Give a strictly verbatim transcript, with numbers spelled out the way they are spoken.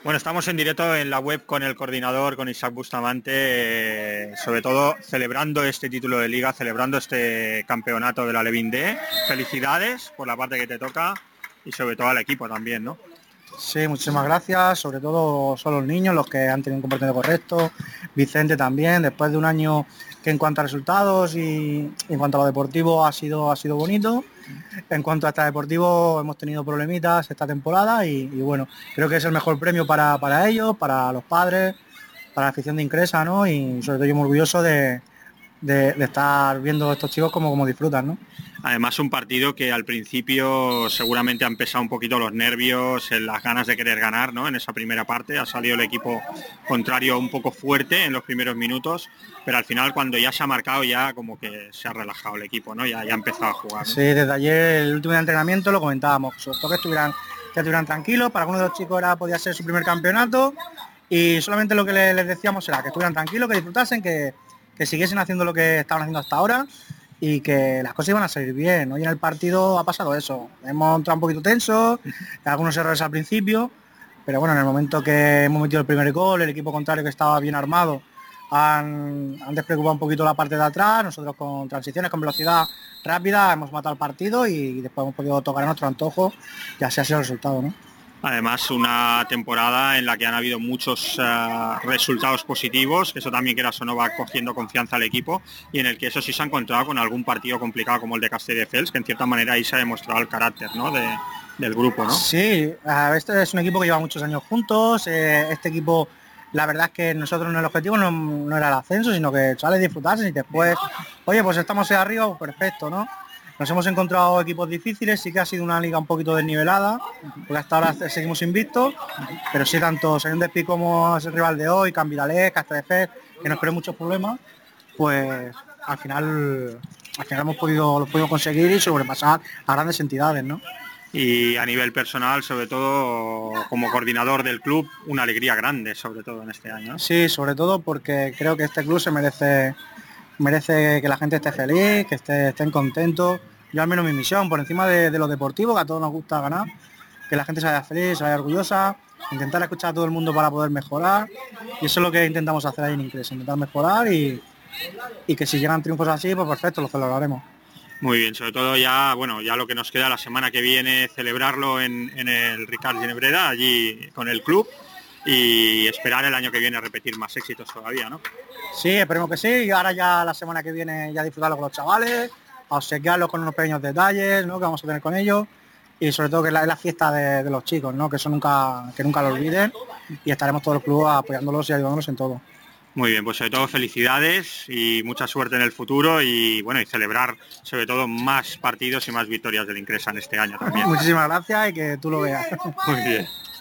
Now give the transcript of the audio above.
Bueno, estamos en directo en la web con el coordinador, con Isaac Bustamante, eh, sobre todo celebrando este título de liga, celebrando este campeonato de la Levin D. Felicidades por la parte que te toca y sobre todo al equipo también, ¿no? Sí, muchísimas gracias, sobre todo son los niños los que han tenido un comportamiento correcto, Vicente también, después de un año que en cuanto a resultados y en cuanto a lo deportivo ha sido, ha sido bonito. En cuanto a este deportivo hemos tenido problemitas esta temporada y, y bueno, creo que es el mejor premio para, para ellos, para los padres, para la afición de Incresa, ¿no? Y sobre todo yo muy orgulloso de, de, de estar viendo a estos chicos como, como disfrutan, ¿no? Además un partido que al principio seguramente han pesado un poquito los nervios, las ganas de querer ganar, ¿no? En esa primera parte ha salido el equipo contrario un poco fuerte en los primeros minutos, pero al final cuando ya se ha marcado ya como que se ha relajado el equipo, ¿no? Ya, ya ha empezado a jugar, ¿no? Sí, desde ayer el último día de entrenamiento lo comentábamos, sobre todo que estuvieran, que estuvieran tranquilos, para algunos de los chicos era podía ser su primer campeonato y solamente lo que les, les decíamos era que estuvieran tranquilos, que disfrutasen, que, que siguiesen haciendo lo que estaban haciendo hasta ahora y que las cosas iban a salir bien. Hoy en el partido ha pasado eso, hemos entrado un poquito tensos, algunos errores al principio, pero bueno, en el momento que hemos metido el primer gol, el equipo contrario que estaba bien armado han, han despreocupado un poquito la parte de atrás, nosotros con transiciones, con velocidad rápida hemos matado el partido y después hemos podido tocar a nuestro antojo y así ha sido el resultado, ¿no? Además, una temporada en la que han habido muchos uh, resultados positivos, que eso también quieras o no va cogiendo confianza al equipo, y en el que eso sí se ha encontrado con algún partido complicado como el de Castelldefels, que en cierta manera ahí se ha demostrado el carácter, ¿no? de, del grupo, ¿no? Sí, este es un equipo que lleva muchos años juntos, eh, este equipo, la verdad es que nosotros no, el objetivo no, no era el ascenso, sino que sale disfrutarse y después, oye, pues estamos ahí arriba, pues perfecto, ¿no? Nos hemos encontrado equipos difíciles, sí que ha sido una liga un poquito desnivelada, porque hasta ahora seguimos invictos, pero sí tanto San Despí como es el rival de hoy, Cambiralés, Castelldefels, que nos creó muchos problemas, pues al final, al final hemos podido, lo podido conseguir y sobrepasar a grandes entidades, ¿no? Y a nivel personal, sobre todo como coordinador del club, una alegría grande, sobre todo en este año, ¿no? Sí, sobre todo porque creo que este club se merece merece que la gente esté feliz, que esté, estén contentos. Yo al menos mi misión, por encima de, de lo deportivo, que a todos nos gusta ganar, que la gente se vaya feliz, se vaya orgullosa, intentar escuchar a todo el mundo para poder mejorar. Y eso es lo que intentamos hacer ahí en Incres, intentar mejorar y, y que si llegan triunfos así, pues perfecto, lo celebraremos. Muy bien, sobre todo ya, bueno, ya lo que nos queda la semana que viene, celebrarlo en, en el Ricard Ginebreda, allí con el club, y esperar el año que viene repetir más éxitos todavía, ¿no? Sí, esperemos que sí, y ahora ya la semana que viene ya disfrutarlo con los chavales, a obsequiarlos con unos pequeños detalles, ¿no? Que vamos a tener con ellos, y sobre todo que es la, es la fiesta de, de los chicos, ¿no? Que eso nunca, que nunca lo olviden, y estaremos todo el club apoyándolos y ayudándolos en todo. Muy bien, pues sobre todo felicidades y mucha suerte en el futuro y bueno, y celebrar sobre todo más partidos y más victorias del Incresa en este año también. Muchísimas gracias y que tú lo veas. Muy bien.